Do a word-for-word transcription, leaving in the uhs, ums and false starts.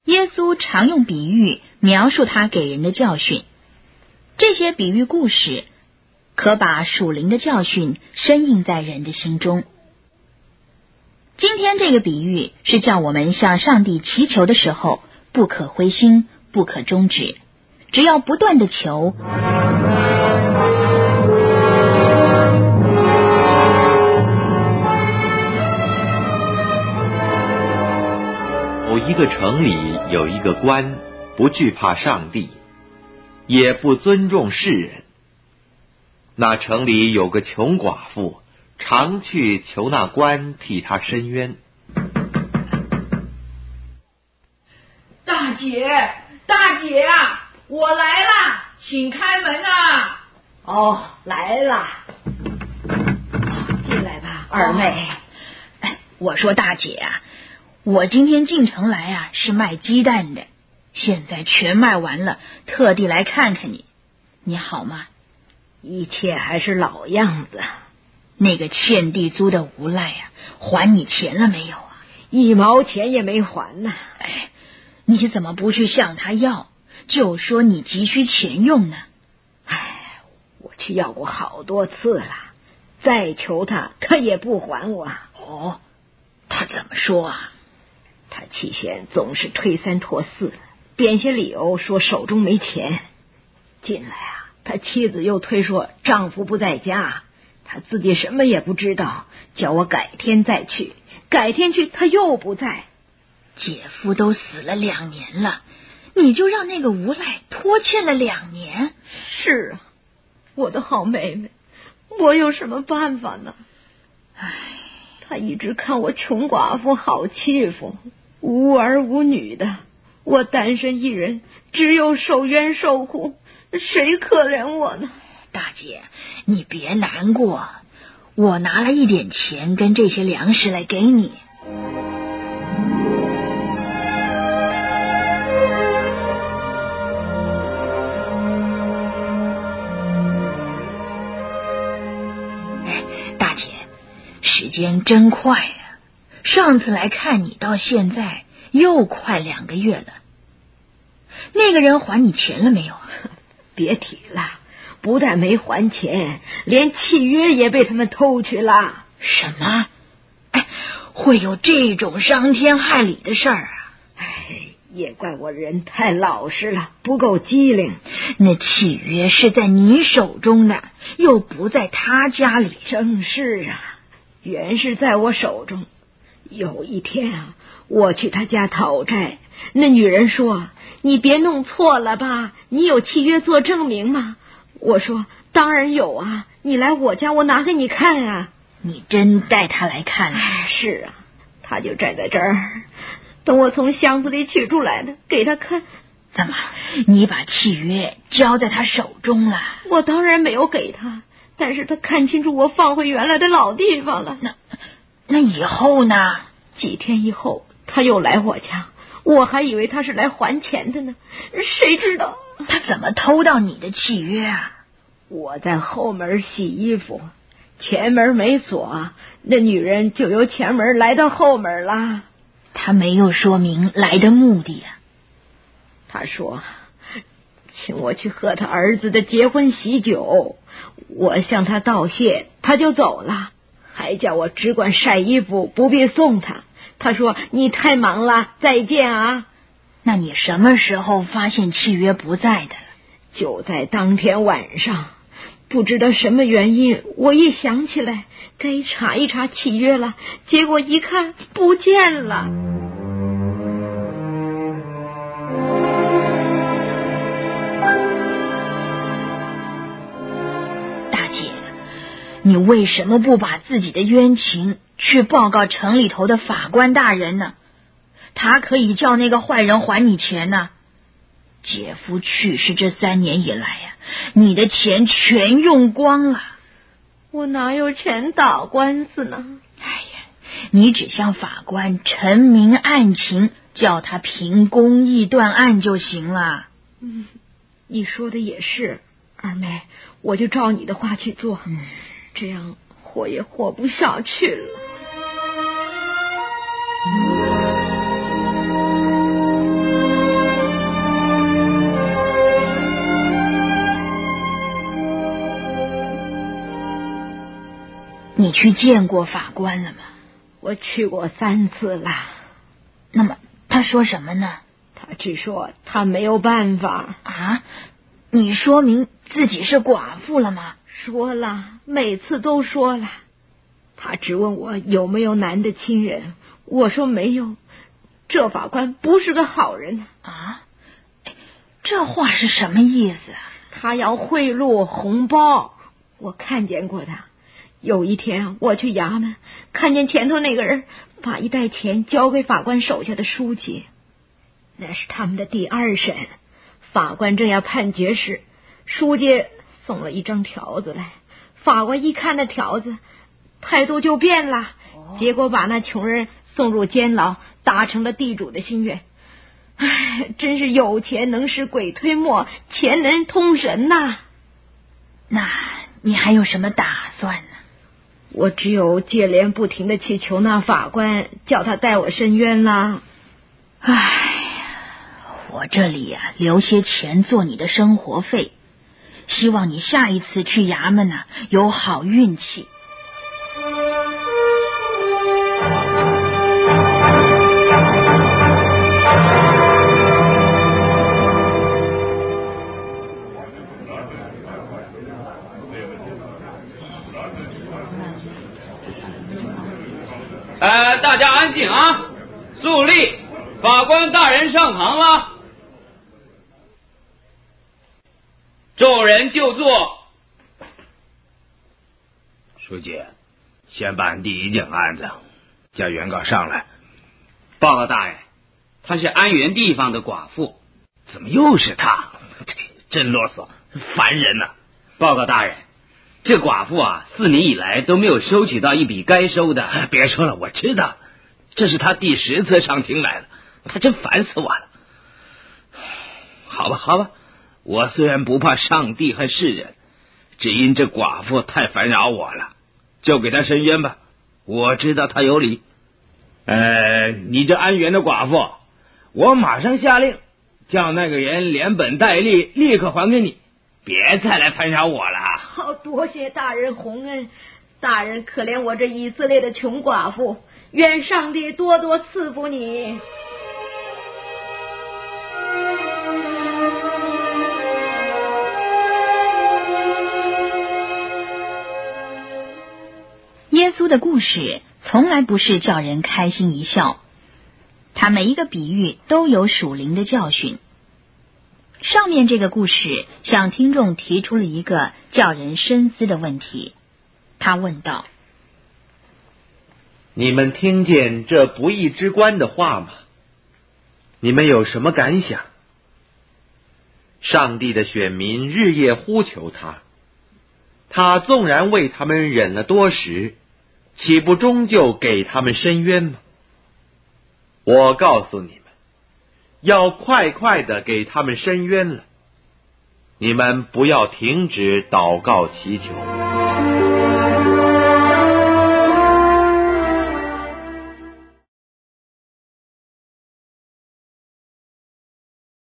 耶稣常用比喻描述他给人的教训，这些比喻故事可把属灵的教训深印在人的心中。今天这个比喻是叫我们向上帝祈求的时候不可灰心，不可终止，只要不断的求。 某一个城里有一个官，不惧怕上帝，也不尊重世人。那城里有个穷寡妇，常去求那官替他伸冤。 大姐，大姐啊，我来啦，请开门啊！ 哦，来啦，进来吧，二妹。 哎，我说大姐啊，我今天进城来啊，是卖鸡蛋的，现在全卖完了，特地来看看你，你好吗？ 一切还是老样子。 那个欠地租的无赖啊，还你钱了没有啊？ 一毛钱也没还呢。 哎，你怎么不去向他要，就说你急需钱用呢？ 哎，我去要过好多次了，再求他，他也不还我。 哦，他怎么说啊？ 他起先总是推三拖四，编些理由说手中没钱。近来啊，他妻子又推说丈夫不在家，他自己什么也不知道，叫我改天再去，改天去他又不在。 姐夫都死了两年了，你就让那个无赖拖欠了两年？ 是啊，我的好妹妹，我有什么办法呢？唉，他一直看我穷寡妇好欺负，无儿无女的，我单身一人，只有受冤受苦，谁可怜我呢？ 大姐，你别难过，我拿了一点钱跟这些粮食来给你。大姐，时间真快啊，上次来看你到现在又快两个月了。那个人还你钱了没有？ 别提了，不但没还钱，连契约也被他们偷去了。 什么？哎，会有这种伤天害理的事儿啊？ 哎，也怪我人太老实了，不够机灵。 那契约是在你手中的，又不在他家里。 正是啊，原是在我手中。有一天啊，我去他家讨债，那女人说：“你别弄错了吧？你有契约做证明吗？”我说：“当然有啊，你来我家，我拿给你看啊。” 你真带他来看了？ 哎，是啊，他就站在这儿，等我从箱子里取出来的，给他看。 怎么，你把契约交在他手中了？ 我当然没有给他，但是他看清楚我放回原来的老地方了。 那那以后呢？ 几天以后他又来我家，我还以为他是来还钱的呢，谁知道他怎么偷到你的契约啊？ 我在后门洗衣服，前门没锁，那女人就由前门来到后门了。 他没有说明来的目的啊。 他说请我去喝他儿子的结婚喜酒，我向他道谢，他就走了，还叫我只管晒衣服，不必送他。他说你太忙了，再见啊。 那你什么时候发现契约不在的？ 就在当天晚上，不知道什么原因，我一想起来该查一查契约了，结果一看不见了。 大姐，你为什么不把自己的冤情去报告城里头的法官大人呢？他可以叫那个坏人还你钱呢。姐夫去世这三年以来呀、啊，你的钱全用光了。 我哪有钱打官司呢？ 哎呀，你只向法官陈明案情，叫他凭公义断案就行了。 嗯，你说的也是，二妹，我就照你的话去做。嗯，这样活也活不下去了。 去见过法官了吗？ 我去过三次了。 那么他说什么呢？ 他只说他没有办法。 啊？你说明自己是寡妇了吗？ 说了，每次都说了。他只问我有没有男的亲人，我说没有。这法官不是个好人啊！这话是什么意思啊？ 他要贿赂红包，我看见过他。有一天我去衙门，看见前头那个人把一袋钱交给法官手下的书记，那是他们的第二审。法官正要判决时，书记送了一张条子来，法官一看那条子，态度就变了，结果把那穷人送入监牢，达成了地主的心愿。唉，真是有钱能使鬼推磨，钱能通神呐。 那你还有什么打算呢？ 我只有接连不停的去求那法官，叫他带我伸冤啦。 唉，我这里啊留些钱做你的生活费，希望你下一次去衙门呢、啊、有好运气。 呃，大家安静啊！肃立，法官大人上堂了。众人就坐。 书记，先办第一件案子，叫原告上来。 报告大人，她是安源地方的寡妇。 怎么又是他？真啰嗦，烦人呐、啊！ 报告大人，这寡妇啊，四年以来都没有收取到一笔该收的。 别说了，我知道，这是他第十次上庭来了，他真烦死我了。好吧，好吧，我虽然不怕上帝和世人，只因这寡妇太烦扰我了，就给他伸冤吧。我知道他有理。呃，你这安源的寡妇，我马上下令，叫那个人连本带利立刻还给你，别再来烦扰我了。 好，多谢大人洪恩，大人可怜我这以色列的穷寡妇，愿上帝多多赐福你。 耶稣的故事从来不是叫人开心一笑，他每一个比喻都有属灵的教训。上面这个故事向听众提出了一个叫人深思的问题。他问道： 你们听见这不义之官的话吗？你们有什么感想？上帝的选民日夜呼求他，他纵然为他们忍了多时，岂不终究给他们伸冤吗？我告诉你们，要快快的给他们伸冤了。你们不要停止祷告祈求。